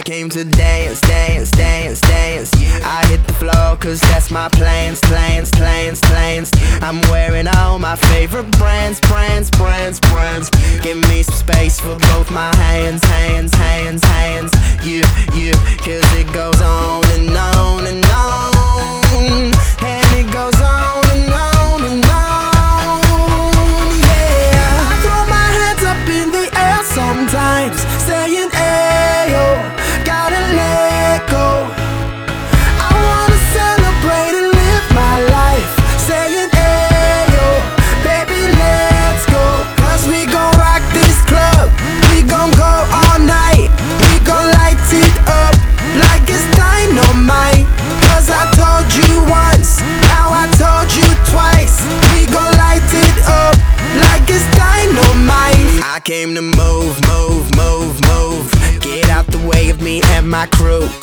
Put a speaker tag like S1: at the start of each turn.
S1: I came to dance, dance, dance, dance. I hit the floor cause that's my plans, plans, plans, plans. I'm wearing all my favorite brands, brands, brands, brands. Give me some space for both my hands, hands, hands, hands. You, cause it goes on and on and on. And it goes on and on and on. Yeah, I throw my hands up in the air sometimes, saying ayo, gotta let go. I wanna celebrate and live my life, saying ayo, baby let's go. Cause we gon' rock this club, we gon' go all night. We gon' light it up like it's dynamite. Cause I told you once, now I told you twice. We gon' light it up like it's dynamite. I came to move, move, move, move. Get out the way of me and my crew.